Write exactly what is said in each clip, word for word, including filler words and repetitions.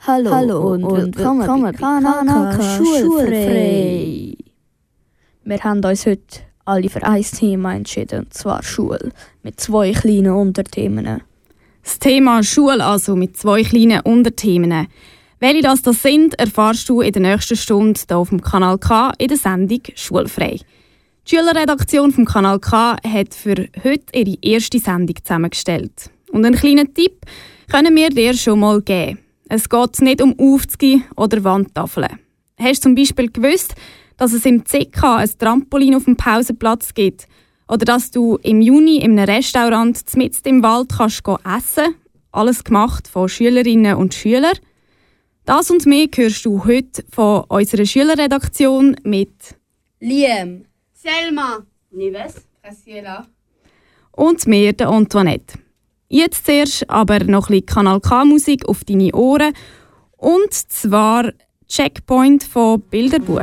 Hallo, Hallo und, und willkommen, willkommen bei Kanaka Schulfrei. Wir haben uns heute alle für ein Thema entschieden, und zwar Schule, mit zwei kleinen Unterthemen. Das Thema Schule also mit zwei kleinen Unterthemen. Welche das, das sind, erfährst du in der nächsten Stunde hier auf dem Kanal K in der Sendung Schulfrei. Die Schülerredaktion vom Kanal K hat für heute ihre erste Sendung zusammengestellt. Und einen kleinen Tipp können wir dir schon mal geben. Es geht nicht um Aufzüge oder Wandtafeln. Hast du zum Beispiel gewusst, dass es im C K ein Trampolin auf dem Pausenplatz gibt? Oder dass du im Juni in einem Restaurant mitten im Wald kannst essen kannst? Alles gemacht von Schülerinnen und Schülern. Das und mehr hörst du heute von unserer Schülerredaktion mit Liam, Selma, Nives, Graciela und mir, der Antoinette. Jetzt zuerst aber noch ein bisschen Kanal K-Musik auf deine Ohren. Und zwar Checkpoint von Bilderbuch.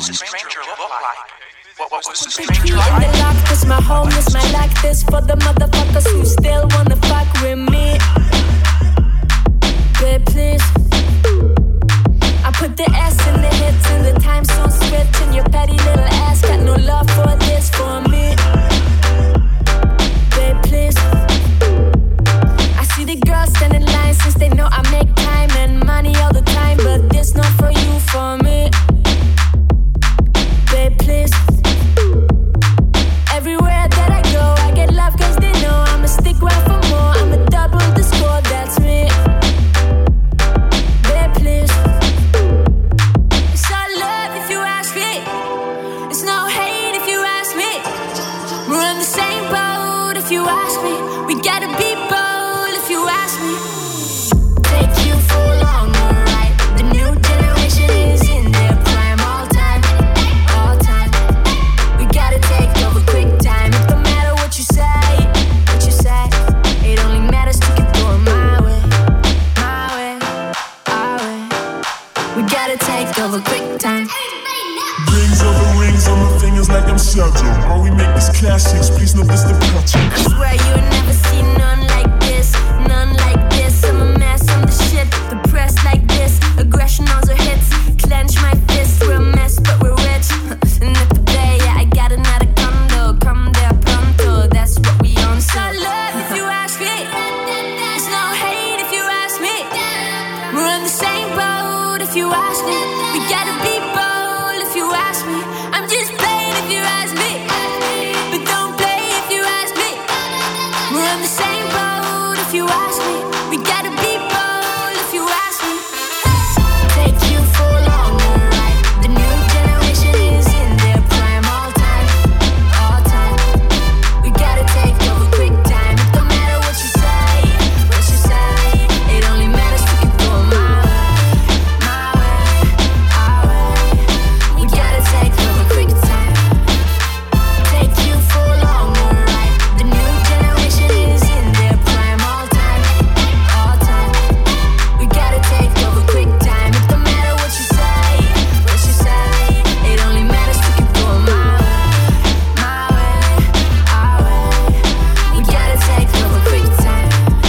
the stranger look like? What was the stranger like? In the lock, cause my home is my like this. For the motherfuckers who still wanna fuck with me. Babe, please. I put the S in the hits and the time zone switch. And your petty little ass got no love for this, for me. Babe, please. I see the girls standing in line since they know I make time and money all the time. But this not for you, for me. Babe, please. Everywhere that I go, I get love cause they know I'ma stick around for more. I'ma double the score, that's me. Babe, please. It's all love if you ask me. It's no hate if you ask me. We're in the same boat if you ask me. We gotta be bold if you ask me. Take you for a long ride. The new generation is in their prime. All time, all time. We gotta take over quick time. It don't matter what you say, what you say. It only matters to keep going my way, my way, our way. We gotta take over quick time. Rings over rings on my fingers like I'm Sergio. While we make these classics, please know this the pattern. I swear you ain't never seen none like this, none like this. I'm a mess, I'm the shit, the press like this. Aggression also hits, clench my fist. We're a mess, but we're rich. And at the bay, yeah, I got another condo. Come there pronto, that's what we own. So love if you ask me. It's no hate if you ask me. We're in the same boat if you ask me. We gotta be bold if you ask me. I'm just playing if you ask me. But don't play if you ask me. We're in the same boat if you ask me. We gotta be bold if you ask me. Take you for a long ride. The new generation is in their prime. All time, all time. We gotta take over quick time. It don't matter what you say, what you say. It only matters to keep going my way, my way, our way. We gotta take over quick time. Take you for a long ride. The new generation is in their prime. All time, all time. We gotta take over quick time. It don't matter what you say, what you say. It only matters to keep going my way, my way, our way. We gotta take over quick time.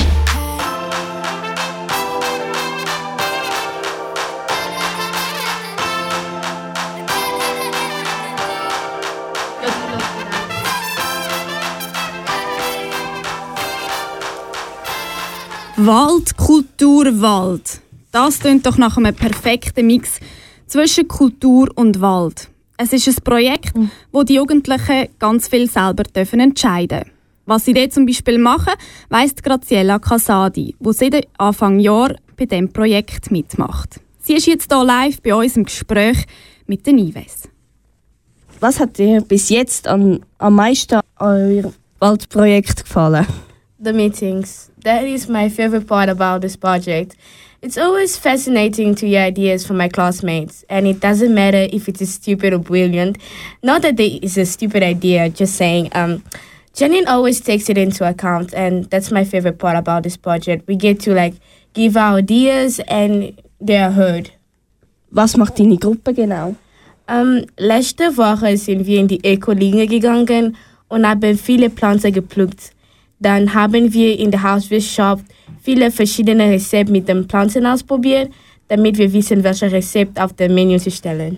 Wald, Kultur, Wald. Das klingt doch nach einem perfekten Mix zwischen Kultur und Wald. Es ist ein Projekt, mhm. wo die Jugendlichen ganz viel selber dürfen entscheiden dürfen. Was sie dort zum Beispiel machen, weiss Graziella Casadi, die seit Anfang Jahr bei diesem Projekt mitmacht. Sie ist jetzt hier live bei uns im Gespräch mit den Ives. Was hat dir bis jetzt an, am meisten an eurem Waldprojekt gefallen? The meetings. That is my favorite part about this project. It's always fascinating to hear ideas from my classmates, and it doesn't matter if it is stupid or brilliant. Not that there is a stupid idea, just saying, um, Janine always takes it into account, and that's my favorite part about this project. We get to like give our ideas and they are heard. Was macht deine Gruppe genau? Um, letzte Woche sind wir in die Öko-Linie gegangen und haben viele Pflanzen gepflückt. Dann haben wir in der Hauswirtschaft viele verschiedene Rezepte mit den Pflanzen ausprobiert, damit wir wissen, welche Rezepte auf dem Menü zu stellen.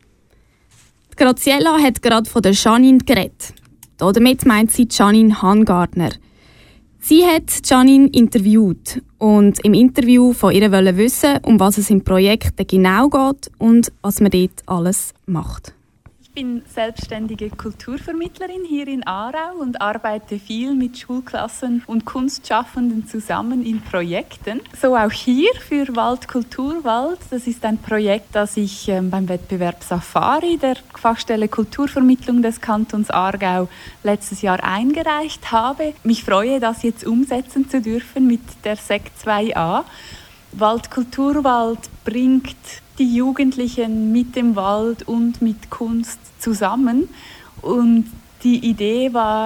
Graziella hat gerade von der Janine geredet. Damit meint sie Janine Hangartner. Sie hat Janine interviewt und im Interview von ihr wollte wissen, um was es im Projekt genau geht und was man dort alles macht. Ich bin selbstständige Kulturvermittlerin hier in Aarau und arbeite viel mit Schulklassen und Kunstschaffenden zusammen in Projekten. So auch hier für Wald Kultur Wald. Das ist ein Projekt, das ich ähm, beim Wettbewerb Safari der Fachstelle Kulturvermittlung des Kantons Aargau letztes Jahr eingereicht habe. Mich freue, das jetzt umsetzen zu dürfen mit der Sek zwei a. Wald Kultur Wald bringt die Jugendlichen mit dem Wald und mit Kunst zusammen. Und die Idee war,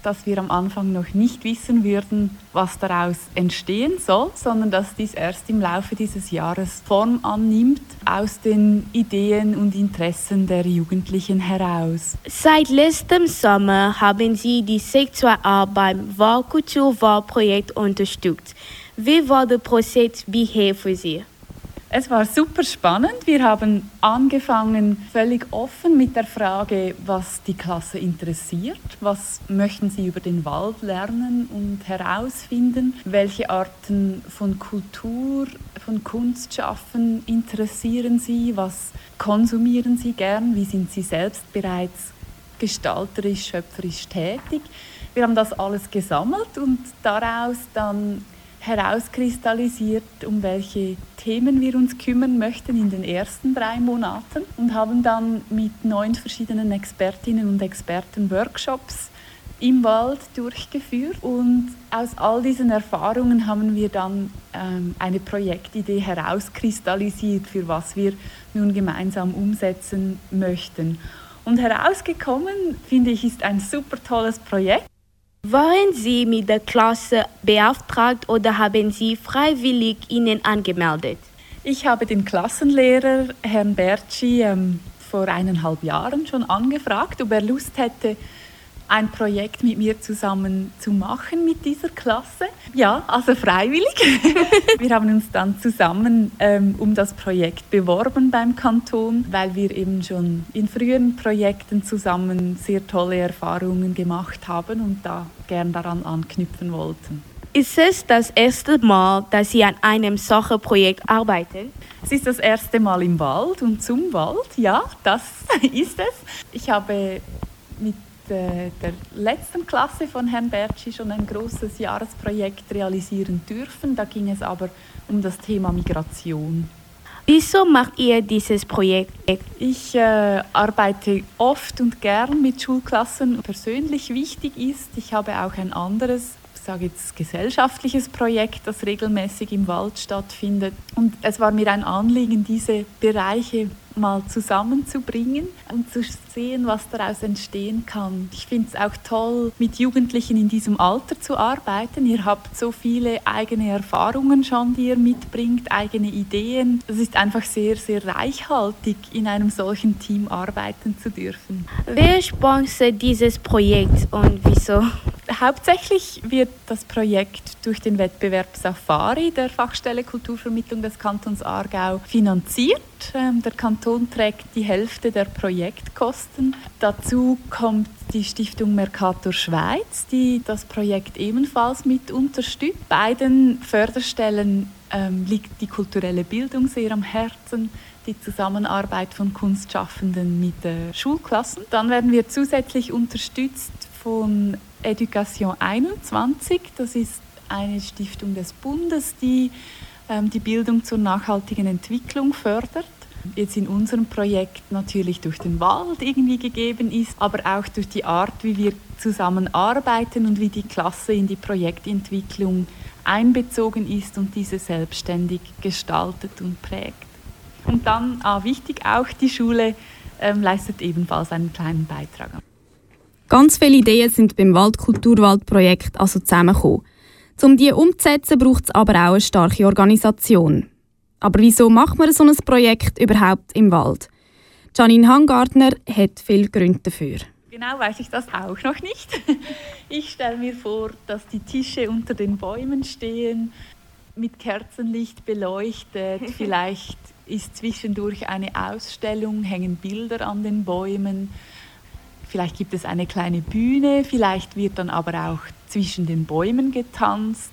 dass wir am Anfang noch nicht wissen würden, was daraus entstehen soll, sondern dass dies erst im Laufe dieses Jahres Form annimmt, aus den Ideen und Interessen der Jugendlichen heraus. Seit letztem Sommer haben Sie die Sektorarbeit beim Wahlkulturwahlprojekt unterstützt. Wie war der Prozess bisher für Sie? Es war super spannend. Wir haben angefangen völlig offen mit der Frage, was die Klasse interessiert, was möchten sie über den Wald lernen und herausfinden, welche Arten von Kultur, von Kunstschaffen interessieren sie, was konsumieren sie gern, wie sind sie selbst bereits gestalterisch, schöpferisch tätig. Wir haben das alles gesammelt und daraus dann herauskristallisiert, um welche Themen wir uns kümmern möchten in den ersten drei Monaten und haben dann mit neun verschiedenen Expertinnen und Experten Workshops im Wald durchgeführt und aus all diesen Erfahrungen haben wir dann ähm, eine Projektidee herauskristallisiert, für was wir nun gemeinsam umsetzen möchten. Und herausgekommen, finde ich, ist ein super tolles Projekt. Waren Sie mit der Klasse beauftragt oder haben Sie freiwillig Ihnen angemeldet? Ich habe den Klassenlehrer, Herrn Bertschi, ähm, vor eineinhalb Jahren schon angefragt, ob er Lust hätte, ein Projekt mit mir zusammen zu machen mit dieser Klasse. Ja, also freiwillig. Wir haben uns dann zusammen ähm, um das Projekt beworben beim Kanton, weil wir eben schon in früheren Projekten zusammen sehr tolle Erfahrungen gemacht haben und da gern daran anknüpfen wollten. Ist es das erste Mal, dass Sie an einem solchen Projekt arbeiten? Es ist das erste Mal im Wald und zum Wald, ja, das ist es. Ich habe mit der letzten Klasse von Herrn Bertschi schon ein großes Jahresprojekt realisieren dürfen. Da ging es aber um das Thema Migration. Wieso macht ihr dieses Projekt? Ich äh, arbeite oft und gern mit Schulklassen. Persönlich wichtig ist, ich habe auch ein anderes, ich sage jetzt gesellschaftliches Projekt, das regelmäßig im Wald stattfindet. Und es war mir ein Anliegen, diese Bereiche mal zusammenzubringen und zu sehen, was daraus entstehen kann. Ich finde es auch toll, mit Jugendlichen in diesem Alter zu arbeiten. Ihr habt so viele eigene Erfahrungen schon, die ihr mitbringt, eigene Ideen. Es ist einfach sehr, sehr reichhaltig, in einem solchen Team arbeiten zu dürfen. Wer sponsert dieses Projekt und wieso? Hauptsächlich wird das Projekt durch den Wettbewerb Safari der Fachstelle Kulturvermittlung des Kantons Aargau finanziert. Der Kanton trägt die Hälfte der Projektkosten. Dazu kommt die Stiftung Mercator Schweiz, die das Projekt ebenfalls mit unterstützt. Beiden Förderstellen ähm, liegt die kulturelle Bildung sehr am Herzen, die Zusammenarbeit von Kunstschaffenden mit äh, Schulklassen. Dann werden wir zusätzlich unterstützt von Education einundzwanzig, das ist eine Stiftung des Bundes, die ähm, die Bildung zur nachhaltigen Entwicklung fördert. Jetzt in unserem Projekt natürlich durch den Wald irgendwie gegeben ist, aber auch durch die Art, wie wir zusammenarbeiten und wie die Klasse in die Projektentwicklung einbezogen ist und diese selbstständig gestaltet und prägt. Und dann, ah, wichtig, auch die Schule ähm, leistet ebenfalls einen kleinen Beitrag. Ganz viele Ideen sind beim Waldkulturwaldprojekt also zusammengekommen. Um die umzusetzen, braucht es aber auch eine starke Organisation. Aber wieso macht man so ein Projekt überhaupt im Wald? Janine Hangartner hat viele Gründe dafür. Genau weiß ich das auch noch nicht. Ich stelle mir vor, dass die Tische unter den Bäumen stehen, mit Kerzenlicht beleuchtet. Vielleicht ist zwischendurch eine Ausstellung, hängen Bilder an den Bäumen. Vielleicht gibt es eine kleine Bühne, vielleicht wird dann aber auch zwischen den Bäumen getanzt.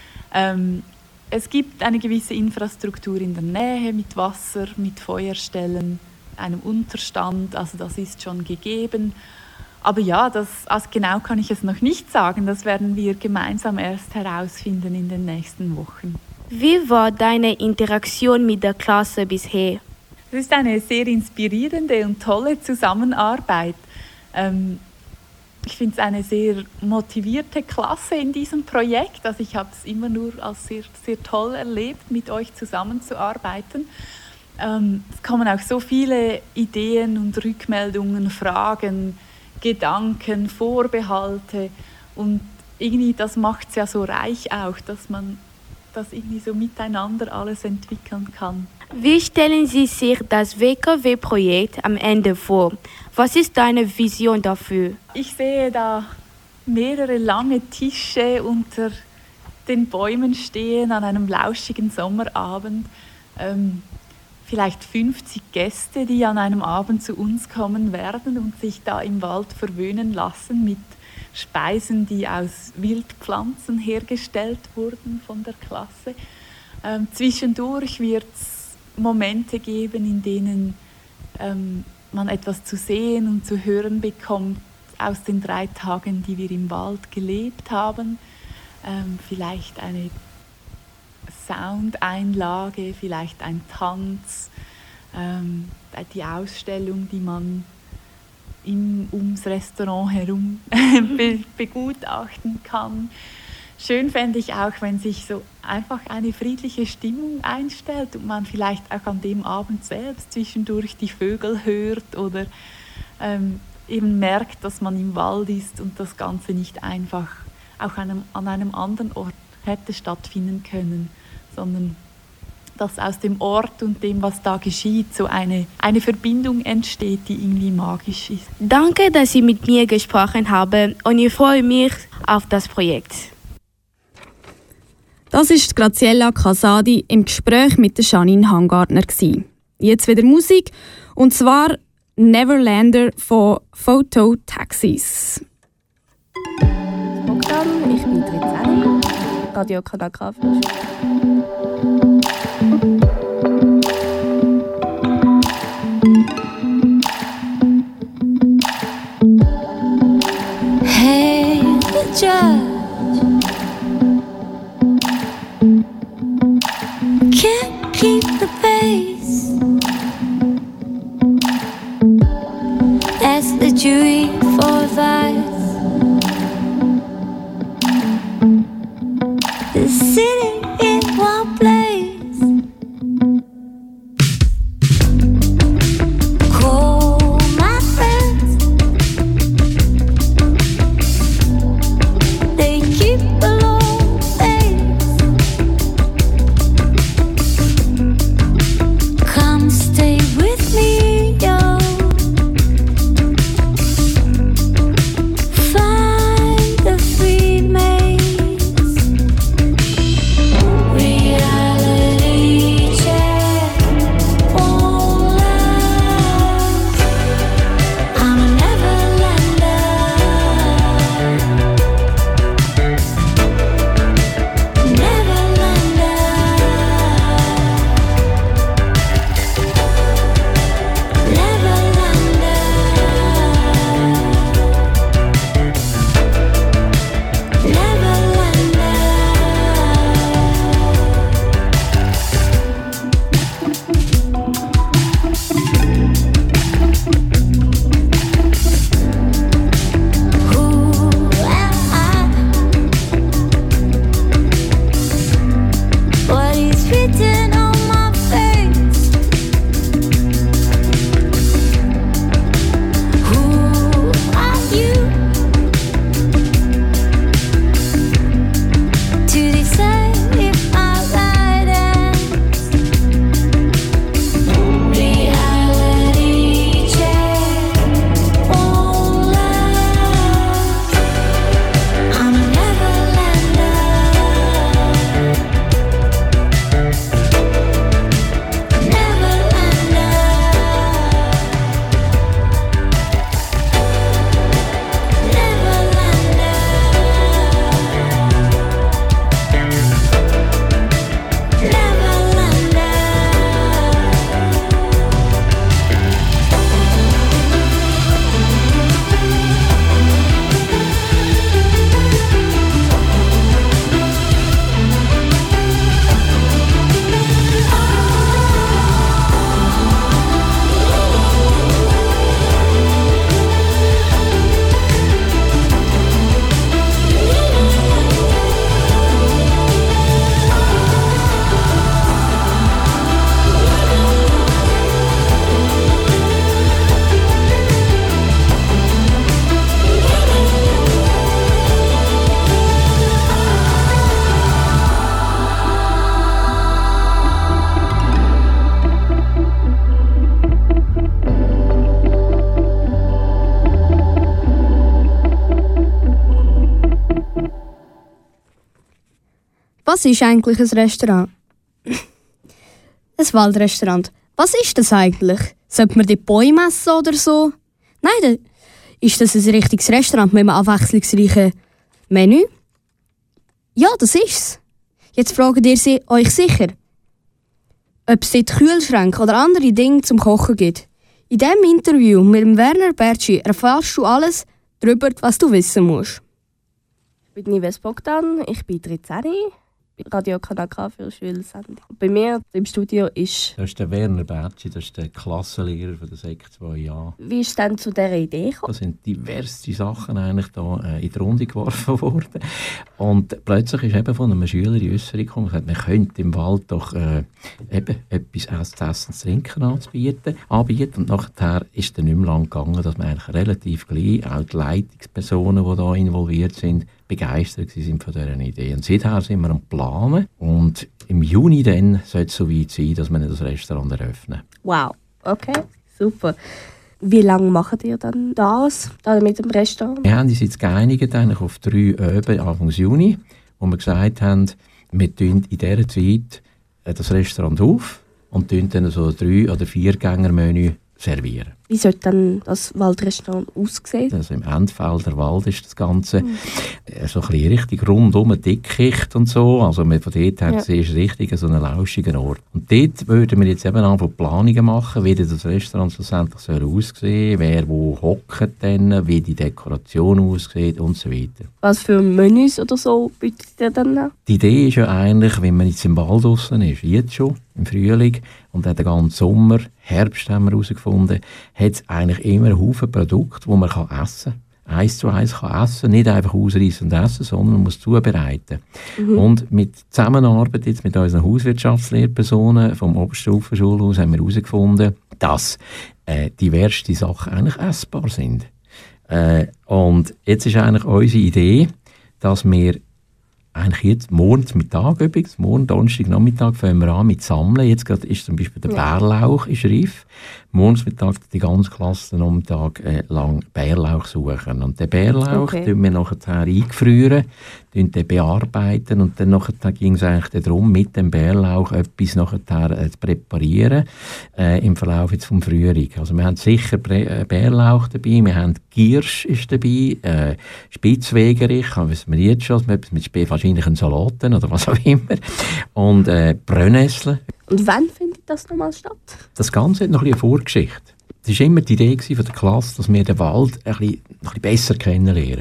Ähm, es gibt eine gewisse Infrastruktur in der Nähe mit Wasser, mit Feuerstellen, einem Unterstand, also das ist schon gegeben. Aber ja, das, also genau kann ich es noch nicht sagen, das werden wir gemeinsam erst herausfinden in den nächsten Wochen. Wie war deine Interaktion mit der Klasse bisher? Es ist eine sehr inspirierende und tolle Zusammenarbeit. Ähm, ich finde es eine sehr motivierte Klasse in diesem Projekt. Also ich habe es immer nur als sehr, sehr toll erlebt, mit euch zusammenzuarbeiten. Ähm, es kommen auch so viele Ideen und Rückmeldungen, Fragen, Gedanken, Vorbehalte. Und irgendwie, das macht es ja so reich auch, dass man das irgendwie so miteinander alles entwickeln kann. Wie stellen Sie sich das W K W-Projekt am Ende vor? Was ist deine Vision dafür? Ich sehe da mehrere lange Tische unter den Bäumen stehen an einem lauschigen Sommerabend. Ähm, vielleicht fünfzig Gäste, die an einem Abend zu uns kommen werden und sich da im Wald verwöhnen lassen mit Speisen, die aus Wildpflanzen hergestellt wurden von der Klasse. Ähm, zwischendurch wird es Momente geben, in denen ähm, man etwas zu sehen und zu hören bekommt aus den drei Tagen, die wir im Wald gelebt haben. Ähm, vielleicht eine Soundeinlage, vielleicht ein Tanz, ähm, die Ausstellung, die man im, ums Restaurant herum be, begutachten kann. Schön fände ich auch, wenn sich so einfach eine friedliche Stimmung einstellt und man vielleicht auch an dem Abend selbst zwischendurch die Vögel hört oder ähm, eben merkt, dass man im Wald ist und das Ganze nicht einfach auch einem, an einem anderen Ort hätte stattfinden können, sondern dass aus dem Ort und dem, was da geschieht, so eine, eine Verbindung entsteht, die irgendwie magisch ist. Danke, dass Sie mit mir gesprochen haben und ich freue mich auf das Projekt. Das ist Graziella Casadi im Gespräch mit der Janine Hangartner. Jetzt wieder Musik, und zwar Neverlander von Photo Taxis. Ich bin Trizani, Radio Kanal K. Hey, the judge can't keep the pace. That's the jury for advice. The city in one place. Call my friends. They keep a long face. Come stay with me, yo. Find the free maze. Was ist eigentlich ein Restaurant? Ein Waldrestaurant. Was ist das eigentlich? Sollte man die Bäume essen oder so? Nein, dann ist das ein richtiges Restaurant mit einem abwechslungsreichen Menü? Ja, das ist's. Jetzt fragt ihr sie euch sicher, ob es dort Kühlschränke oder andere Dinge zum Kochen gibt. In diesem Interview mit dem Werner Bertschi erfährst du alles darüber, was du wissen musst. Ich bin Nives Bogdan, ich bin dreizehn, Radio Kanal K für Schulsendung. Bei mir im Studio ist... Das ist der Werner Bertschi, das ist der Klassenlehrer von der Sek zwei a. Wie ist denn zu dieser Idee gekommen? Da sind diverse Sachen eigentlich da, äh, in die Runde geworfen worden. Und plötzlich ist eben von einem Schüler in Österreich gekommen und gesagt, man könnte im Wald doch äh, eben etwas zu essen, zu trinken anzubieten, anbieten. Und nachher ist es dann nicht mehr lang gegangen, dass man eigentlich relativ gleich, auch die Leitungspersonen, die da involviert sind, begeistert sind von dieser Idee. Und seither sind wir am Planen und im Juni dann soll es so weit sein, dass wir das Restaurant eröffnen. Wow, okay, super. Wie lange macht ihr dann das, da mit dem Restaurant? Wir haben uns jetzt geeinigt eigentlich auf drei Öben Anfang Juni, wo wir gesagt haben, wir tun in dieser Zeit das Restaurant auf und tun dann so ein drei- oder vier-Gänger-Menü servieren. Wie sollte dann das Waldrestaurant aussehen? Also im Endfelder Wald ist das Ganze mhm. so ein bisschen richtig rundum, Dickicht und so. Also von dort her ja. ist richtig so ein lauschiger Ort. Und dort würden wir jetzt eben anfangen Planungen machen, wie das Restaurant schlussendlich soll aussehen, wer wo hockt denn, wie die Dekoration aussieht und so weiter. Was für Menüs oder so bietet ihr dann an? Die Idee ist ja eigentlich, wenn man jetzt im Wald draussen ist, jetzt schon, im Frühling, und dann den ganzen Sommer, Herbst haben wir herausgefunden, hat es eigentlich immer einen Haufen Produkte, die man kann essen kann. Eins zu eins kann essen, nicht einfach ausreißen und essen, sondern man muss zubereiten. Mhm. Und mit Zusammenarbeit jetzt mit unseren Hauswirtschaftslehrpersonen vom Oberstufenschulhaus haben wir herausgefunden, dass äh, diverse Sachen eigentlich essbar sind. Äh, und jetzt ist eigentlich unsere Idee, dass wir eigentlich jetzt morgen Mittag übrigens, morgen Donnerstag Nachmittag fangen wir an mit Sammeln. Jetzt gerade ist zum Beispiel der ja. Bärlauch ist reif. Morgen Mittag die ganze Klasse Nachmittag äh, lang Bärlauch suchen. Und den Bärlauch okay. tun wir nachher eingefrieren, den bearbeiten und dann nachher ging es eigentlich darum, mit dem Bärlauch etwas nachher äh, zu präparieren äh, im Verlauf jetzt vom Frühling. Also wir haben sicher Brä- äh, Bärlauch dabei, wir haben Giersch ist dabei, äh, Spitzwegerich, wissen wir jetzt schon, mit Sp- wahrscheinlich einen Salaten oder was auch immer, und äh, Brennnessel. Und wann findet das nochmal statt? Das Ganze hat noch ein bisschen eine Vorgeschichte. Es war immer die Idee von der Klasse, dass wir den Wald ein bisschen, noch ein bisschen besser kennenlernen.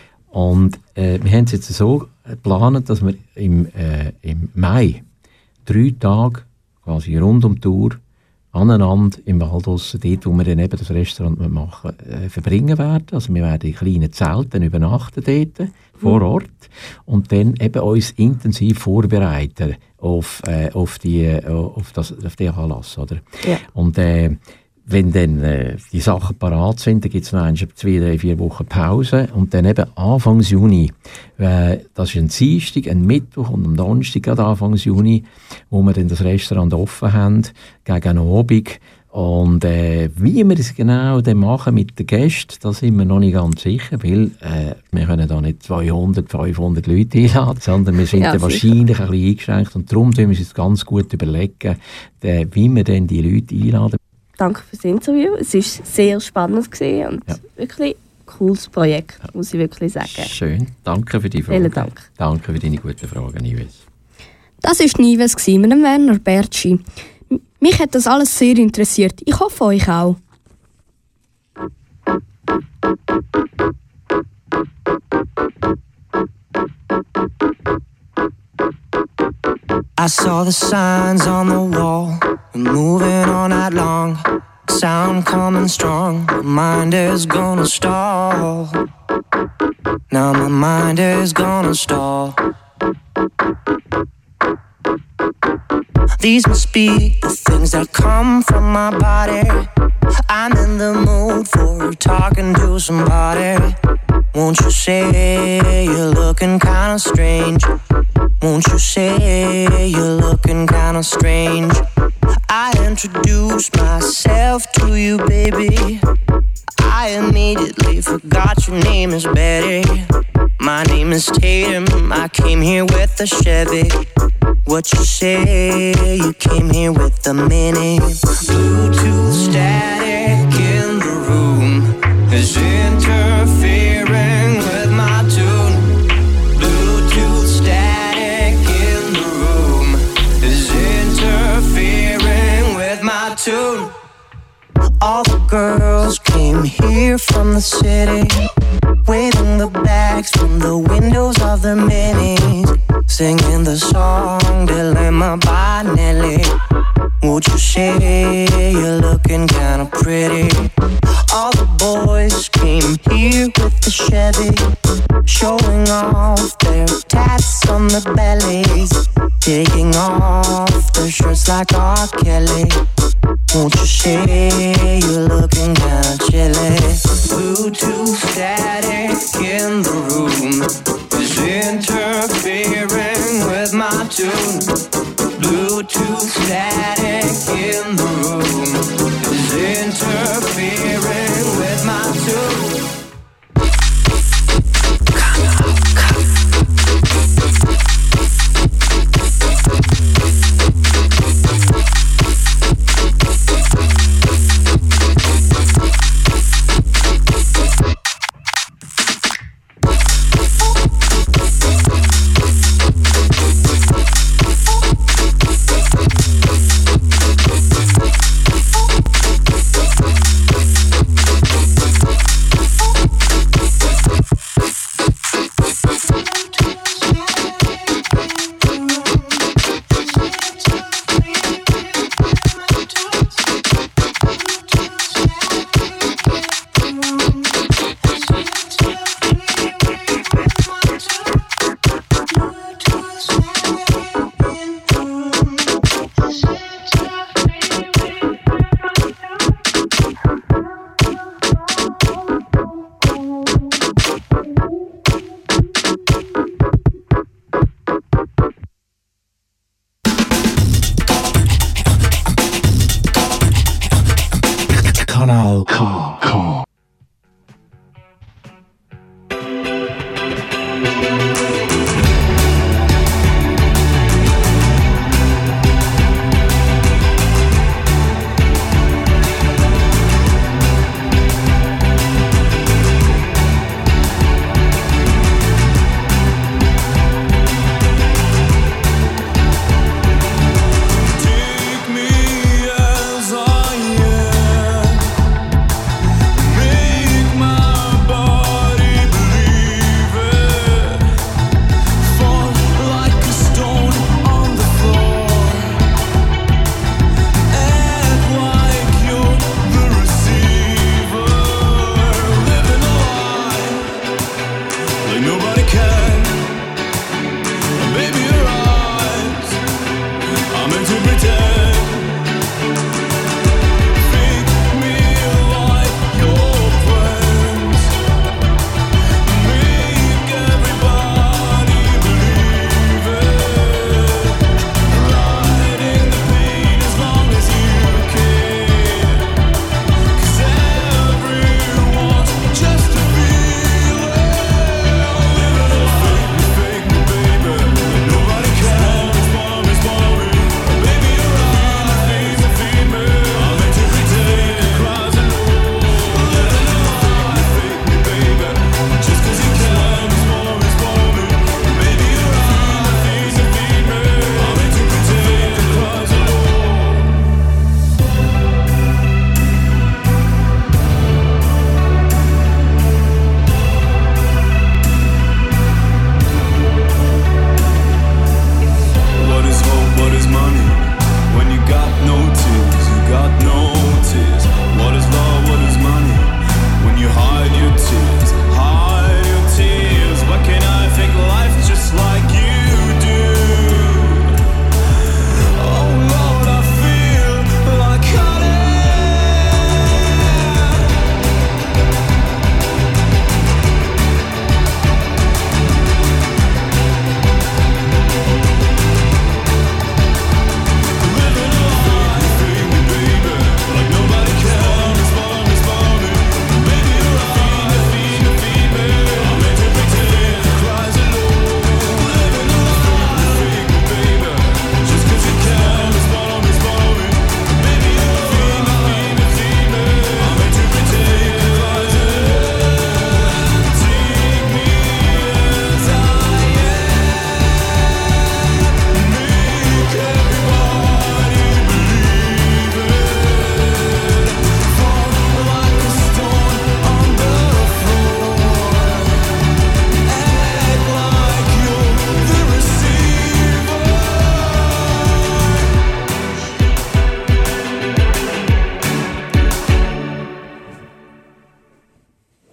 Und äh, wir haben es jetzt so geplant, dass wir im, äh, im Mai drei Tage quasi rund um die Tour aneinander im Wald draussen, dort, wo wir dann eben das Restaurant machen, äh, verbringen werden. Also wir werden in kleinen Zelten übernachten dort, vor Ort, und dann eben uns intensiv vorbereiten auf, äh, auf, die, äh, auf, das, auf den Anlass. Oder? Ja. Und äh, wenn dann äh, die Sachen parat sind, dann gibt es noch ein, zwei, drei, vier Wochen Pause und dann eben Anfang Juni, äh, das ist ein Dienstag, ein Mittwoch und am Donnerstag, gerade Anfang Juni, wo wir dann das Restaurant offen haben, gegen Abend. Und äh, wie wir es genau dann machen mit den Gästen, da sind wir noch nicht ganz sicher, weil äh, wir können da nicht zweihundert, fünfhundert Leute einladen, sondern wir sind ja, dann wahrscheinlich ein bisschen eingeschränkt und darum müssen wir uns jetzt ganz gut überlegen, äh, wie wir dann die Leute einladen. Danke fürs Interview. Es war sehr spannend gewesen und ja. wirklich ein cooles Projekt, ja. muss ich wirklich sagen. Schön. Danke für die Frage. Vielen Dank. Danke für deine guten Fragen, Nives. Das war Nives mit dem Werner Bertschi. Mich hat das alles sehr interessiert. Ich hoffe, euch auch. I saw the signs on the wall. We're moving all night long. Sound coming strong. My mind is gonna stall. Now my mind is gonna stall. These must be the things that come from my body. I'm in the mood for talking to somebody. Won't you say you're looking kinda strange? Won't you say you're looking kinda strange? I introduced myself to you, baby. I immediately forgot your name is Betty. My name is Tatum, I came here with a Chevy. What you say, you came here with a Mini. Bluetooth static in the room is interfering with my tune. Bluetooth static in the room is interfering with my tune. All the girls came here from the city, waving the bags from the windows of their minis, singing the song Dilemma by Nelly. Would you say you're looking kinda pretty? All the boys came here with the Chevy, showing off their tats on their bellies, taking off their shirts like R. Kelly. Won't you say you're looking kinda chilly? Bluetooth static in the room is interfering with my tune. Bluetooth static in the room is interfering with my tune.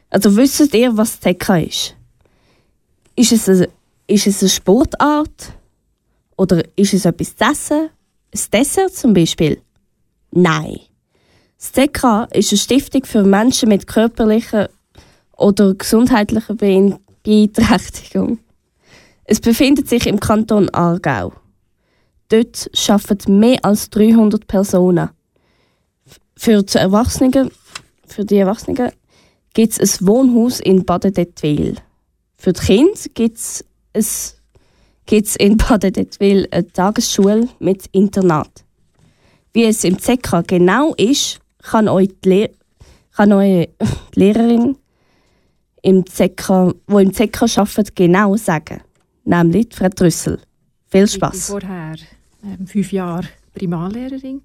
Also wisst ihr, was Z K ist? Ist es eine, ist es eine Sportart? Oder ist es etwas zu essen? Ein Dessert zum Beispiel? Nein. Das Z K ist eine Stiftung für Menschen mit körperlicher oder gesundheitlicher Beeinträchtigung. Es befindet sich im Kanton Aargau. Dort arbeiten mehr als dreihundert Personen. Für die Erwachsenen, für die Erwachsenen gibt es ein Wohnhaus in Baden-Dettwil. Für die Kinder gibt es gibt's in Baden-Dettwil eine Tagesschule mit Internat. Wie es im Z K genau ist, kann euch die, Le- kann euch die Lehrerin, im Z K, die im Z K arbeitet, genau sagen. Nämlich Frau Trüssel. Viel Spass. Ich war vorher ähm, fünf Jahre Primarlehrerin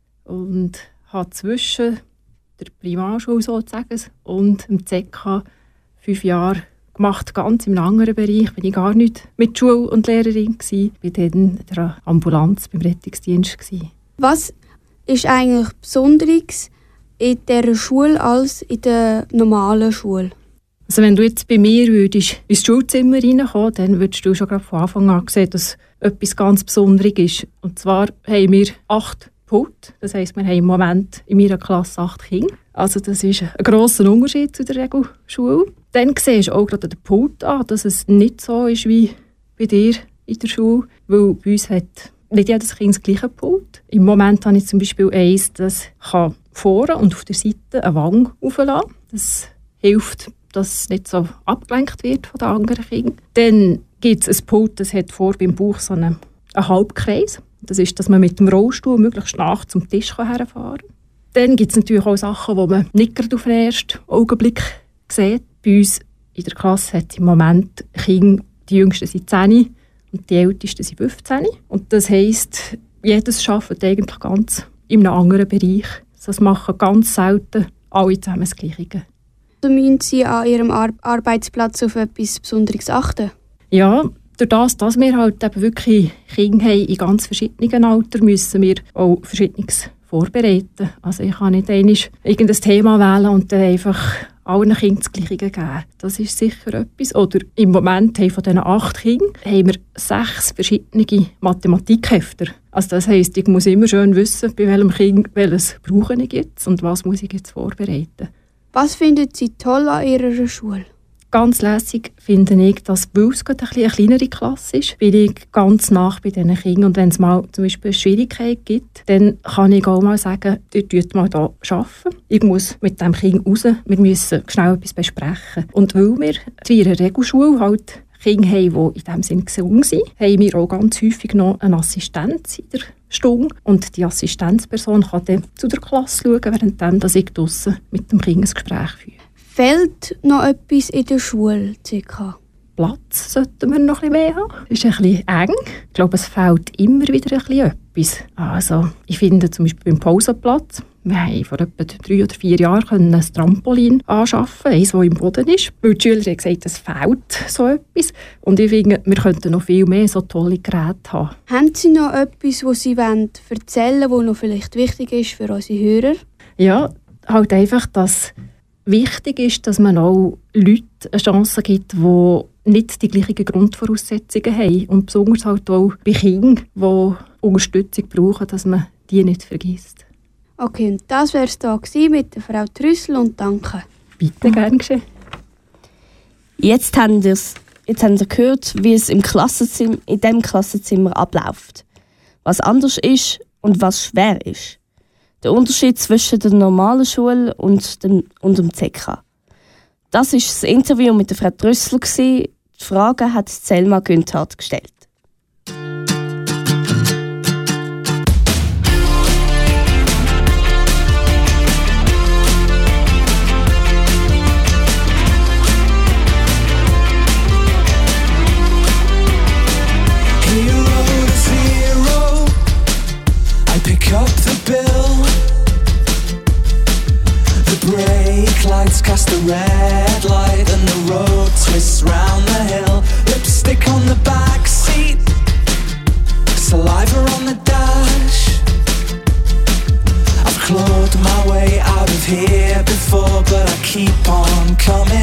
und habe zwischen der Primarschule sozusagen und dem Z K fünf Jahre gemacht, ganz in einem anderen Bereich. Bin ich gar nicht mit Schule und Lehrerin gsi. Ich war dann in der Ambulanz beim Rettungsdienst gsi. Was ist eigentlich Besonderes in dieser Schule als in der normalen Schule? Also wenn du jetzt bei mir würdest ins Schulzimmer reinkommen, dann würdest du schon gerade von Anfang an sehen, dass etwas ganz Besonderes ist. Und zwar haben wir acht Pulte. Das heisst, wir haben im Moment in meiner Klasse acht Kinder. Also das ist ein grosser Unterschied zu der Regelschule. Dann siehst du auch gerade an den Pult an, dass es nicht so ist wie bei dir in der Schule. Weil bei uns hat nicht jedes Kind das gleiche Pult. Im Moment habe ich zum Beispiel eins, das kann vorne und auf der Seite eine Wange auflassen. Das hilft, dass es nicht so abgelenkt wird von den anderen Kindern. Dann gibt es ein Pult, das hat vor beim Bauch so einen, einen Halbkreis. Das ist, dass man mit dem Rollstuhl möglichst nach zum Tisch herfahren kann. Dann gibt es natürlich auch Sachen, die man nicht gerade auf den ersten Augenblick sieht. Bei uns in der Klasse hat im Moment Kinder, die jüngsten sind zehn und die ältesten sind fünfzehn. Und das heisst, jedes arbeitet eigentlich ganz in einem anderen Bereich. Das machen ganz selten alle zusammen das Gleiche. Also müssen Sie an Ihrem Ar- Arbeitsplatz auf etwas Besonderes achten? Ja, durch das, dass wir halt eben wirklich Kinder haben in ganz verschiedenen Altern, müssen wir auch Verschiedenes vorbereiten. Also ich kann nicht einmal irgendein Thema wählen und dann einfach allen Kindern das Gleiche geben. Das ist sicher etwas. Oder im Moment haben von diesen acht Kindern haben wir sechs verschiedene Mathematikhefter. Also das heisst, ich muss immer schön wissen, bei welchem Kind welches brauche ich jetzt und was muss ich jetzt vorbereiten. Was finden Sie toll an Ihrer Schule? Ganz lässig finde ich, dass, weil es gerade eine kleinere Klasse ist, bin ich ganz nah bei diesen Kindern. Und wenn es mal zum Beispiel eine Schwierigkeit gibt, dann kann ich auch mal sagen, ihr könnt mal hier arbeiten. Ich muss mit dem Kind raus, wir müssen schnell etwas besprechen. Und weil wir in einer Regelschule halt Kinder haben, die in diesem Sinne gesund sind, haben wir auch ganz häufig noch eine Assistenz in der Stunde. Und die Assistenzperson kann dann zu der Klasse schauen, während ich draussen mit dem Kind ein Gespräch führe. Fehlt noch etwas in der Schule, C K? Platz sollten wir noch ein bisschen mehr haben. Es ist ein bisschen eng. Ich glaube, es fehlt immer wieder ein bisschen etwas. Also, ich finde zum Beispiel beim Pausenplatz, wir haben vor etwa drei oder vier Jahren ein Trampolin anschaffen, eines, das im Boden ist. Weil die Schüler haben gesagt, es fehlt so etwas. Und ich finde, wir könnten noch viel mehr so tolle Geräte haben. Haben Sie noch etwas, was Sie erzählen wollen, das noch vielleicht wichtig ist für unsere Hörer? Ja, halt einfach, dass wichtig ist, dass man auch Leuten eine Chance gibt, die nicht die gleichen Grundvoraussetzungen haben. Und besonders halt auch bei Kindern, die Unterstützung brauchen, dass man die nicht vergisst. Okay, und das wäre es da mit der Frau Trüssel und danke. Bitte, gern geschehen. Jetzt haben Sie jetzt haben Sie gehört, wie es im Klassenzimmer, in diesem Klassenzimmer abläuft. Was anders ist und was schwer ist. Der Unterschied zwischen der normalen Schule und dem, und dem Z K. Das war das Interview mit der Frau Trüssel. Die Fragen hat Selma Günthardt gestellt. Lights cast a red light and the road twists round the hill. Lipstick on the back seat, saliva on the dash. I've clawed my way out of here before, but I keep on coming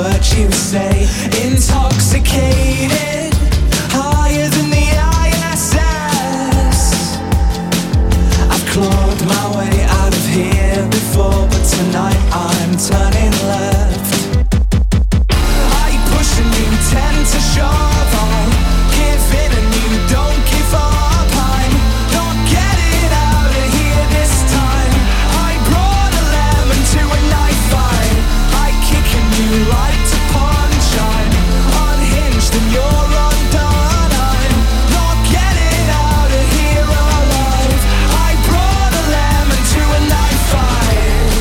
what you say. Intoxicated, higher than the I S S. I've clawed my way out of here before, but tonight I'm turning left. I push and you tend to shove. I give in and you don't give up. I'm not getting out of here this time. I brought a lemon to a knife fight. I kick and you like to punch. I'm unhinged and you're undone. I'm not getting out of here alive. I brought a lemon to a knife fight.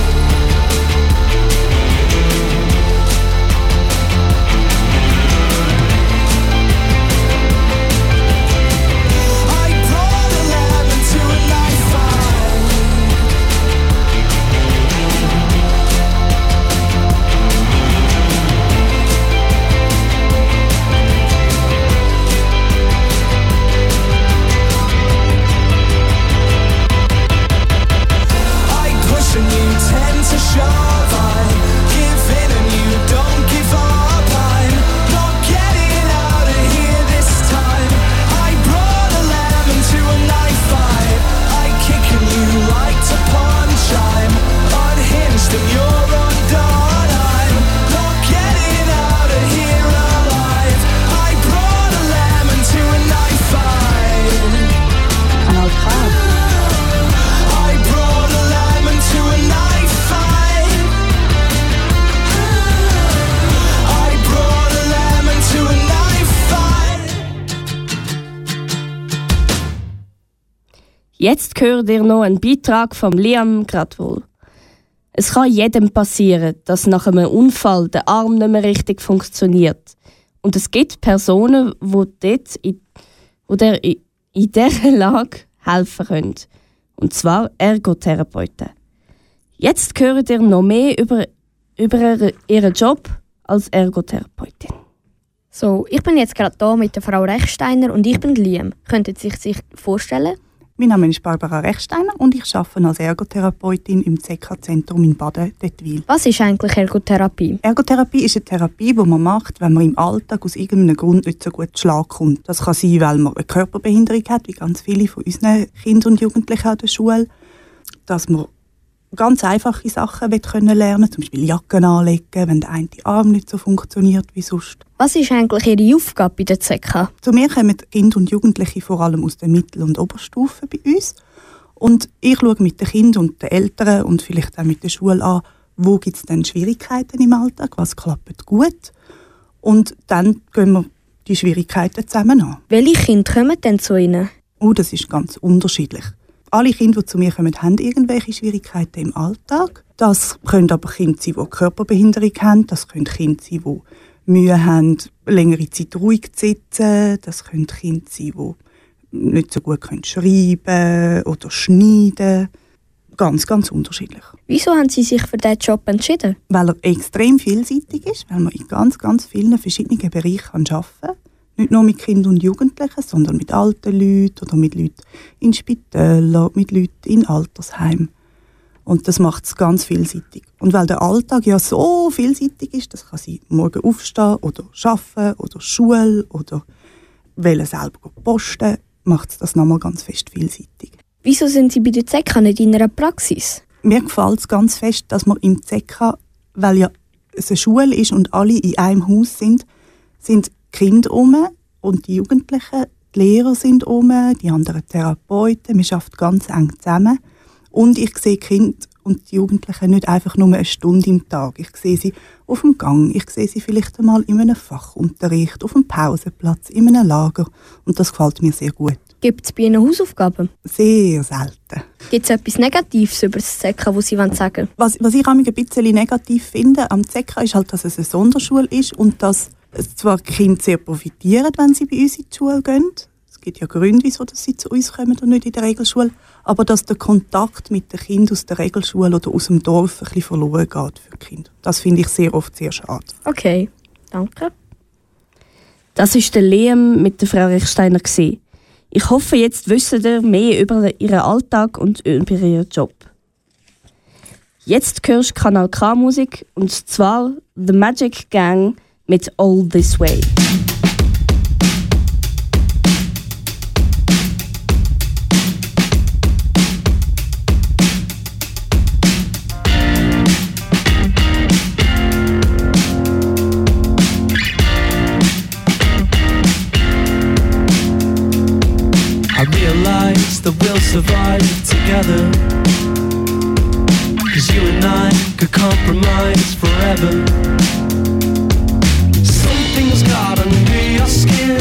I brought a lemon to a knife fight. I push and you tend to shove. I give in and you don't give up. I'm not getting out of here this time. I brought a lemon to a knife fight. I kick and you like to punch. I'm unhinged and you're undone. I'm not getting out of here alive. I brought a lemon to a knife fight. Kanal K. I brought a lemon to a knife fight. I brought a lemon to a knife fight. Jetzt hört ihr noch einen Beitrag von Liam Gradwohl. Es kann jedem passieren, dass nach einem Unfall der Arm nicht mehr richtig funktioniert. Und es gibt Personen, die dort in, die der, in dieser Lage helfen können. Und zwar Ergotherapeuten. Jetzt hört ihr noch mehr über, über ihren Job als Ergotherapeutin. So, ich bin jetzt gerade hier mit der Frau Rechsteiner und ich bin Liam. Könnten Sie sich vorstellen? Mein Name ist Barbara Rechsteiner und ich arbeite als Ergotherapeutin im Z K-Zentrum in Baden-Dettwil. Was ist eigentlich Ergotherapie? Ergotherapie ist eine Therapie, die man macht, wenn man im Alltag aus irgendeinem Grund nicht so gut zu Schlag kommt. Das kann sein, weil man eine Körperbehinderung hat, wie ganz viele von unseren Kindern und Jugendlichen an der Schule. Dass man ganz einfache Sachen lernen können, zum Beispiel Jacken anlegen, wenn der eine Arm nicht so funktioniert wie sonst. Was ist eigentlich Ihre Aufgabe bei der Z K? Zu mir kommen Kinder und Jugendliche vor allem aus der Mittel- und Oberstufe bei uns. Und ich schaue mit den Kindern und den Eltern und vielleicht auch mit der Schule an, wo gibt es denn Schwierigkeiten im Alltag, was klappt gut. Und dann gehen wir die Schwierigkeiten zusammen an. Welche Kinder kommen denn zu Ihnen? Oh, das ist ganz unterschiedlich. Alle Kinder, die zu mir kommen, haben irgendwelche Schwierigkeiten im Alltag. Das können aber Kinder sein, die Körperbehinderung haben. Das können Kinder sein, die Mühe haben, längere Zeit ruhig zu sitzen. Das können Kinder sein, die nicht so gut schreiben können oder schneiden. Ganz, ganz unterschiedlich. Wieso haben Sie sich für diesen Job entschieden? Weil er extrem vielseitig ist, weil man in ganz, ganz vielen verschiedenen Bereichen arbeiten kann. Nicht nur mit Kindern und Jugendlichen, sondern mit alten Leuten oder mit Leuten in Spitälern, mit Leuten in Altersheimen. Und das macht es ganz vielseitig. Und weil der Alltag ja so vielseitig ist, das kann sein, morgen aufstehen oder arbeiten oder Schule oder wollen selber posten, macht es das nochmal ganz fest vielseitig. Wieso sind Sie bei der Z K nicht in einer Praxis? Mir gefällt es ganz fest, dass man im Z K, weil ja es eine Schule ist und alle in einem Haus sind, sind die Kinder um und die Jugendlichen, die Lehrer sind um, die anderen Therapeuten, wir arbeiten ganz eng zusammen. Und ich sehe die Kinder und die Jugendlichen nicht einfach nur eine Stunde im Tag. Ich sehe sie auf dem Gang, ich sehe sie vielleicht einmal in einem Fachunterricht, auf einem Pausenplatz, in einem Lager. Und das gefällt mir sehr gut. Gibt es bei Ihnen Hausaufgaben? Sehr selten. Gibt es etwas Negatives über das Z K, was Sie sagen wollen? Was, was ich ein bisschen negativ finde am Z K ist halt, dass es eine Sonderschule ist und dass zwar die Kinder sehr profitieren, wenn sie bei uns in die Schule gehen. Es gibt ja Gründe, wieso sie zu uns kommen und nicht in der Regelschule. Aber dass der Kontakt mit den Kindern aus der Regelschule oder aus dem Dorf ein bisschen verloren geht für die Kinder. Das finde ich sehr oft sehr schade. Okay, danke. Das war der Liam mit der Frau Rechsteiner. Ich hoffe, jetzt wisst ihr mehr über ihren Alltag und über ihren Job. Jetzt hörst du Kanal K Musik, und zwar The Magic Gang mit All This Way. I realize that we'll survive together, 'cause you and I could compromise forever. Something's got under your skin.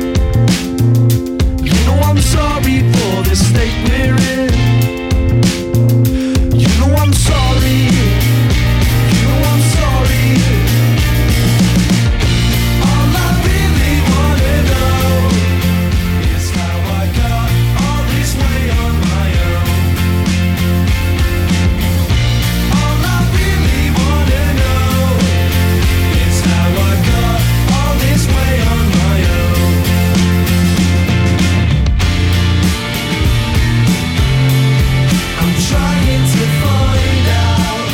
You know I'm sorry for the state we're in. You know I'm sorry. You know I'm sorry. All I really wanna know is how I got all this way on my own. All I really wanna know is how I got all this way on my own. I'm trying to find out.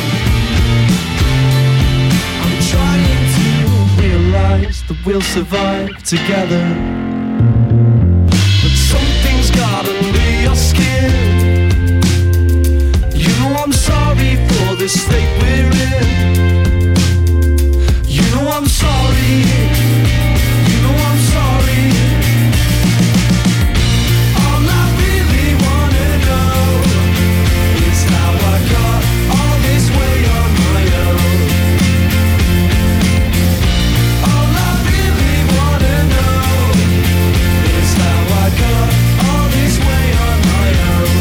I'm trying to realize that we'll survive together. But something's got under your skin. You know I'm sorry for the state we're in. You know I'm sorry. You know I'm sorry. All I really wanna know is how I got all this way on my own. All I really wanna know is how I got all this way on my own.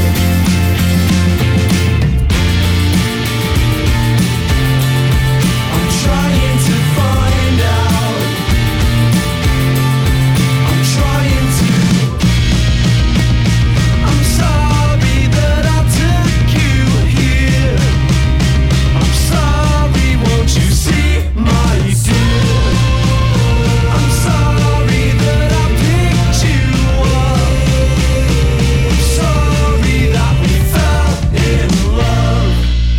I'm trying to find out. I'm trying to. I'm sorry that I took you here. I'm sorry, won't you see, my dear? I'm sorry that I picked you up. I'm sorry that we fell in love.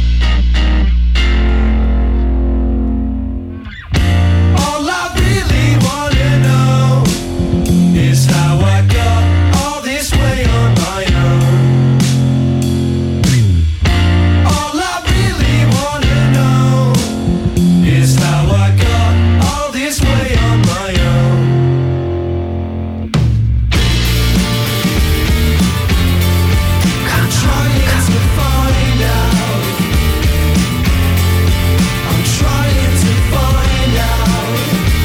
All I really wanna know is how I got all this way on my own. All I really wanna know is how I got all this way on my own. I'm trying to find out. I'm trying to find out.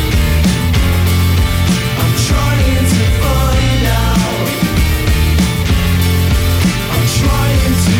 I'm trying to find out. I'm trying to.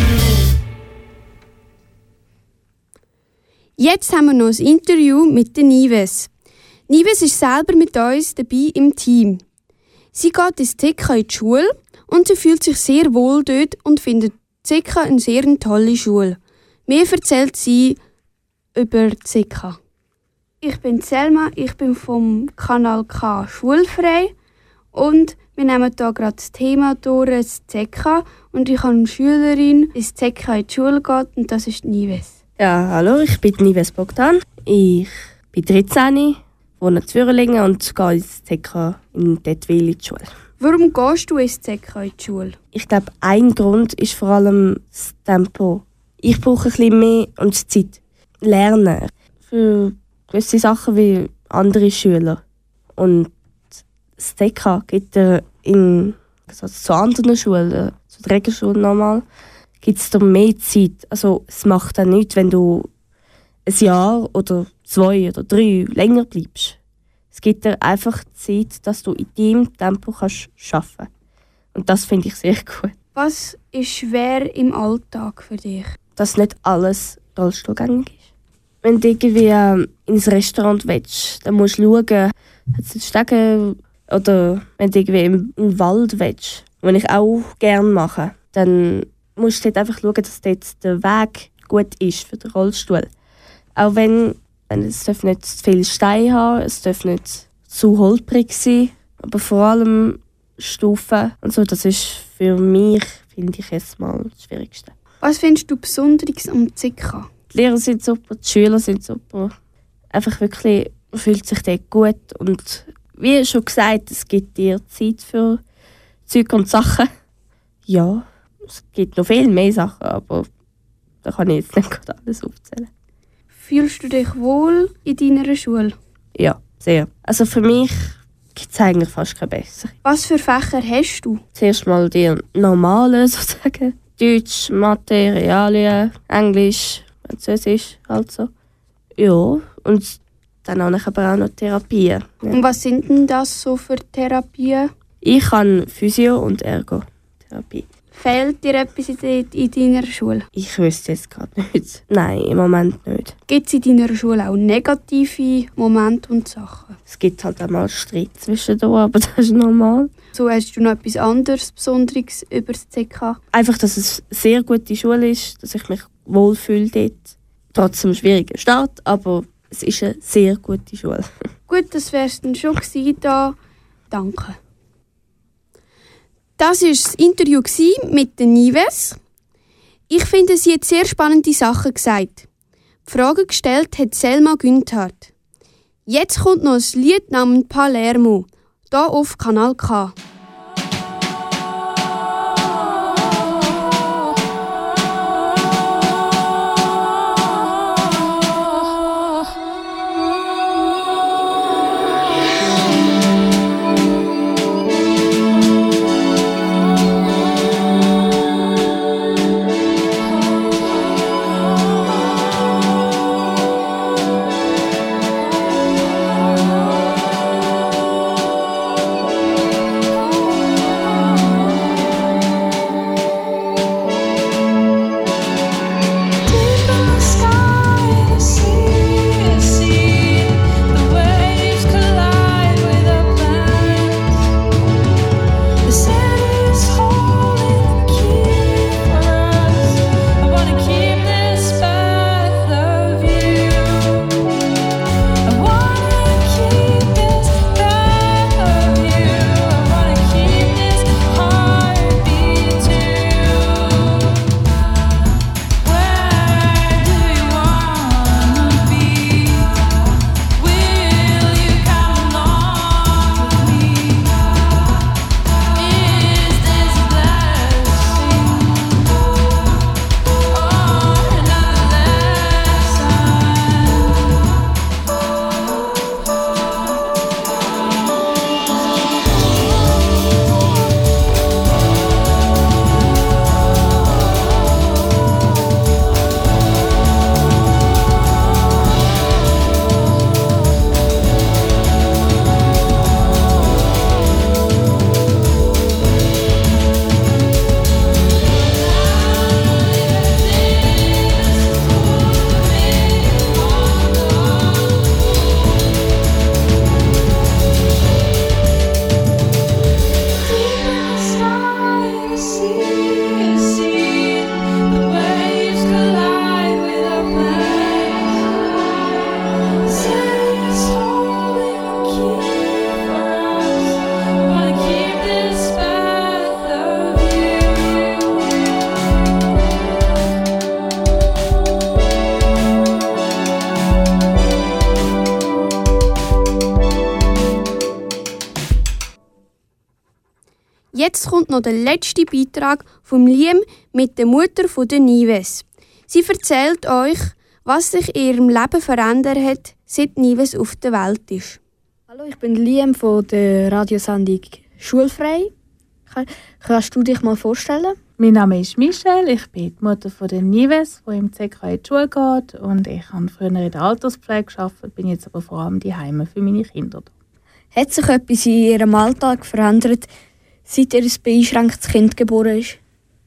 Jetzt haben wir noch ein Interview mit der Nives. Nives ist selber mit uns dabei im Team. Sie geht ins Z K in die Schule und sie fühlt sich sehr wohl dort und findet Z K eine sehr tolle Schule. Mehr erzählt sie über Z K. Ich bin Selma, ich bin vom Kanal K schulfrei und wir nehmen hier gerade das Thema durch, das Z K. Und ich habe eine Schülerin, die ins Z K in die Schule geht und das ist Nives. Ja, hallo, ich bin Nives Bogdan. Ich bin dreizehn, wohne in Zürich und gehe ins Z K in Dettwil in die Schule. Warum gehst du ins Z K in die Schule? Ich glaube, ein Grund ist vor allem das Tempo. Ich brauche ein bisschen mehr und Zeit. Lernen. Für gewisse Sachen wie andere Schüler. Und das Z K gibt dir in, also zu anderen Schulen, zu der Regelschule nochmal, gibt es dir mehr Zeit. Also es macht dann nichts, wenn du ein Jahr oder zwei oder drei länger bleibst. Es gibt dir einfach Zeit, dass du in deinem Tempo kannst arbeiten kannst. Und das finde ich sehr gut. Was ist schwer im Alltag für dich? Dass nicht alles rollstuhlgängig ist. Wenn du irgendwie ähm, ins Restaurant willst, dann musst du schauen, hat es Stege oder wenn du irgendwie im, im Wald willst, was ich auch gerne mache, dann musst du dort einfach schauen, dass dort der Weg gut ist für den Rollstuhl. Auch wenn, es darf nicht zu viel Steine haben, es darf nicht zu holprig sein, aber vor allem Stufen und so, das ist für mich, finde ich, erstmal das Schwierigste. Was findest du Besonderes am Z K? Die Lehrer sind super, die Schüler sind super. einfach wirklich, man fühlt sich dort gut und wie schon gesagt, es gibt dir Zeit für Zeug und Sachen. Ja, es gibt noch viel mehr Sachen, aber da kann ich jetzt nicht gerade alles aufzählen. Fühlst du dich wohl in deiner Schule? Ja, sehr. Also für mich gibt es eigentlich fast keine bessere. Was für Fächer hast du? Zuerst mal die normalen, sozusagen. Deutsch, Mathe, Realien, Englisch, Französisch, halt so. Ja, und dann habe ich aber auch noch Therapien. Ja. Und was sind denn das so für Therapien? Ich habe Physio- und Ergotherapie. Fehlt dir etwas in, in deiner Schule? Ich wüsste jetzt gerade nicht. Nein, im Moment nicht. Gibt es in deiner Schule auch negative Momente und Sachen? Es gibt halt auch mal Streit zwischendurch, aber das ist normal. So, hast du noch etwas anderes Besonderes über das C K? Einfach, dass es eine sehr gute Schule ist, dass ich mich wohlfühle dort. Trotzdem ein schwieriger Start, aber es ist eine sehr gute Schule. Gut, das wäre es dann schon gewesen da. Danke. Das war das Interview mit den Nives. Ich finde, sie hat sehr spannende Sachen gesagt. Die Frage gestellt hat Selma Günthardt. Jetzt kommt noch ein Lied namens Palermo, hier auf Kanal K. Jetzt kommt noch der letzte Beitrag vom Liam mit der Mutter von der Nives. Sie erzählt euch, was sich in ihrem Leben verändert hat, seit Nives auf der Welt ist. Hallo, ich bin Liam von der Radiosendung Schulfrei. Kannst du dich mal vorstellen? Mein Name ist Michelle, ich bin die Mutter von der Nives, die im C K in die Schule geht. Und ich habe früher in der Alterspflege gearbeitet, bin jetzt aber vor allem daheim für meine Kinder. Hat sich etwas in ihrem Alltag verändert, seit ihr ein beeinschränktes Kind geboren ist?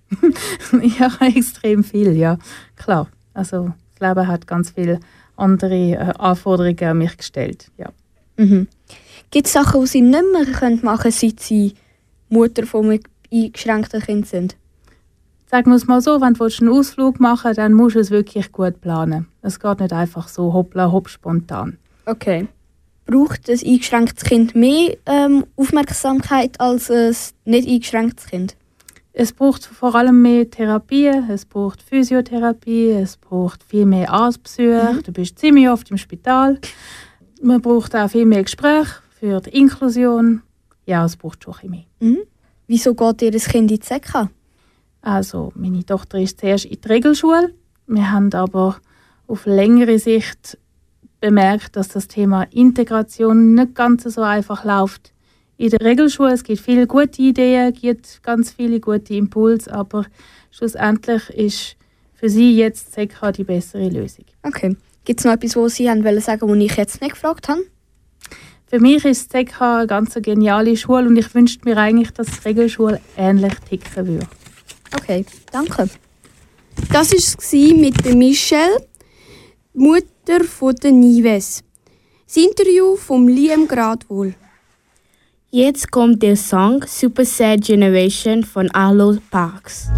Ja, extrem viel, ja. Klar, also das Leben hat ganz viele andere äh, Anforderungen an mich gestellt, ja. Mhm. Gibt es Sachen, die sie nicht mehr machen können, seit sie Mutter von einem eingeschränkten Kind sind? Sagen wir es mal so, wenn du einen Ausflug machen willst, dann musst du es wirklich gut planen. Es geht nicht einfach so hoppla hopp spontan. Okay. Braucht ein eingeschränktes Kind mehr ähm, Aufmerksamkeit als ein nicht eingeschränktes Kind? Es braucht vor allem mehr Therapie, es braucht Physiotherapie, es braucht viel mehr Arztbesuche. Mhm. Du bist ziemlich oft im Spital. Man braucht auch viel mehr Gespräche für die Inklusion. Ja, es braucht schon ein bisschen mehr. Mhm. Wieso geht ihr das Kind in die Z K? Also, meine Tochter ist zuerst in die Regelschule. Wir haben aber auf längere Sicht bemerkt, dass das Thema Integration nicht ganz so einfach läuft. In der Regelschule es gibt viele gute Ideen, gibt ganz viele gute Impulse, aber schlussendlich ist für sie jetzt Z K die bessere Lösung. Okay. Gibt es noch etwas, was Sie haben wollen sagen, was ich jetzt nicht gefragt habe? Für mich ist Z K eine ganz geniale Schule und ich wünschte mir eigentlich, dass die Regelschule ähnlich ticken würde. Okay, danke. Das war es mit der Michelle, Mutter von der Nives. Das Interview von Liam Gradwohl. Jetzt kommt der Song Super Sad Generation von Arlo Parks.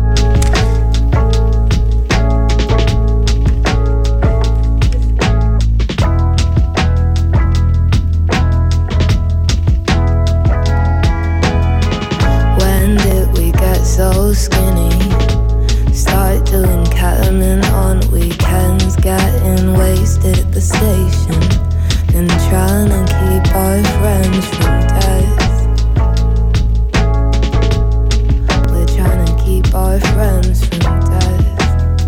When did we get so skinny? Start doing Catamount on weekends, getting wasted at the station, and trying to keep our friends from death. We're trying to keep our friends from death.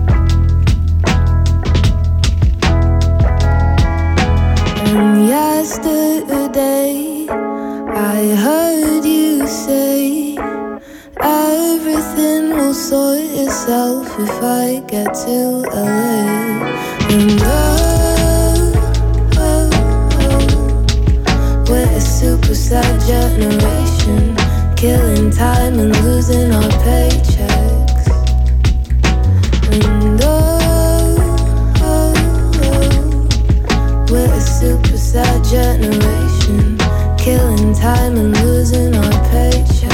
And yesterday I heard you say everything will sort itself if I get to L A. And oh, oh, oh, we're a super sad generation, killing time and losing our paychecks. And oh, oh, oh, we're a super sad generation, killing time and losing our paychecks.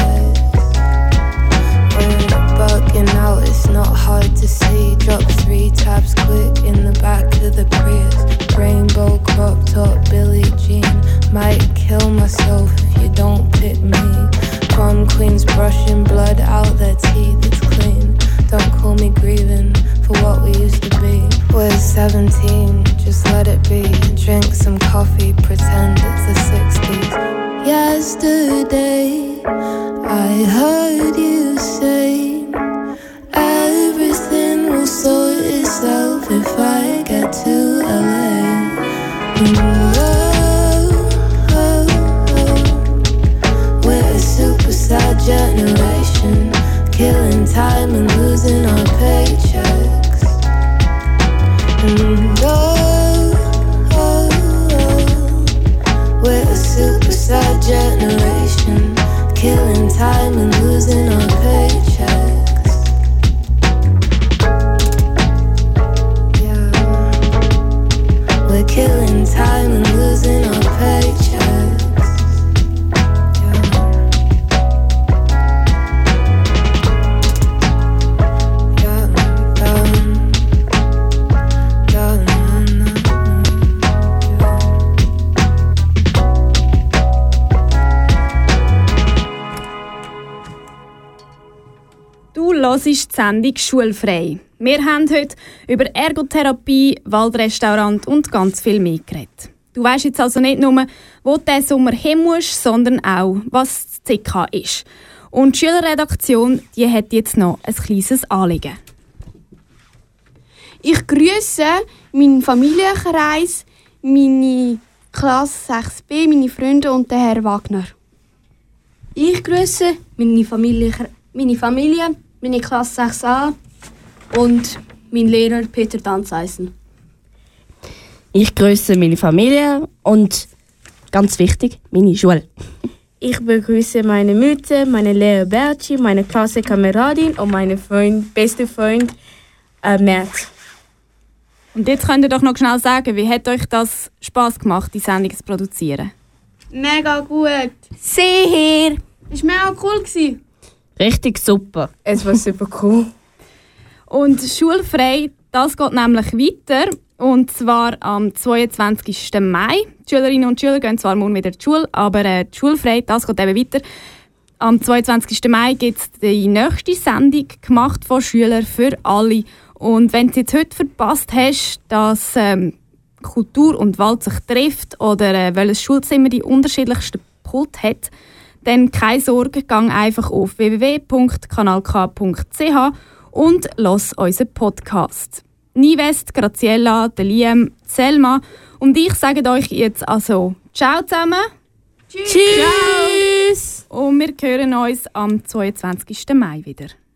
Bugging out, it's not hard to see. Drop three tabs quick in the back of the Prius. Rainbow crop top, Billie Jean. Might kill myself if you don't pick me. Prom queens brushing blood out their teeth, it's clean. Don't call me grieving for what we used to be. We're seventeen, just let it be. Drink some coffee, pretend it's the sixties. Yesterday I heard you say everything will sort itself if I get to L A. And oh, oh, oh, we're a super sad generation, killing time and losing our paychecks. And oh, oh, oh, we're a super sad generation, killing time and losing our paychecks. We're killing time and losing our paychecks. Yeah. Yeah, yeah, yeah, Du hörst die Sendung «Schulfrei». Wir haben heute über Ergotherapie, Waldrestaurant und ganz viel mehr geredet. Du weisst jetzt also nicht nur, wo du diesen Sommer hin musst, sondern auch, was das Z K ist. Und die Schülerredaktion die hat jetzt noch ein kleines Anliegen. Ich grüße meinen Familienkreis, meine Klasse sechs b, meine Freunde und den Herrn Wagner. Ich grüße meine Familie, meine Familie, meine Klasse sechs a und mein Lehrer Peter Danzeisen. Ich grüße meine Familie und, ganz wichtig, meine Schule. Ich begrüße meine Mutter, meine Lehrer Berti, meine Klassenkameradin und meinen Freund, beste Freund äh, Mert. Und jetzt könnt ihr doch noch schnell sagen, wie hat euch das Spass gemacht, die Sendung zu produzieren? Mega gut. Sehr. Es war mega cool. Richtig super. Es war super cool. Und schulfrei, das geht nämlich weiter. Und zwar am zweiundzwanzigsten Mai. Die Schülerinnen und Schüler gehen zwar morgen wieder in die Schule, aber äh, die schulfrei, das geht eben weiter. Am zweiundzwanzigsten Mai gibt es die nächste Sendung «Gemacht von Schülern für alle». Und wenn du jetzt heute verpasst hast, dass ähm, Kultur und Wald sich trifft oder äh, welches Schulzimmer die unterschiedlichsten Pult hat, dann keine Sorge, gang einfach auf w w w punkt kanal k punkt c h und los unseren Podcast. Nivest, Graziella, Liam, Selma und ich sage euch jetzt also ciao zusammen. Tschüss. Tschüss. Und wir hören uns am zweiundzwanzigsten Mai wieder.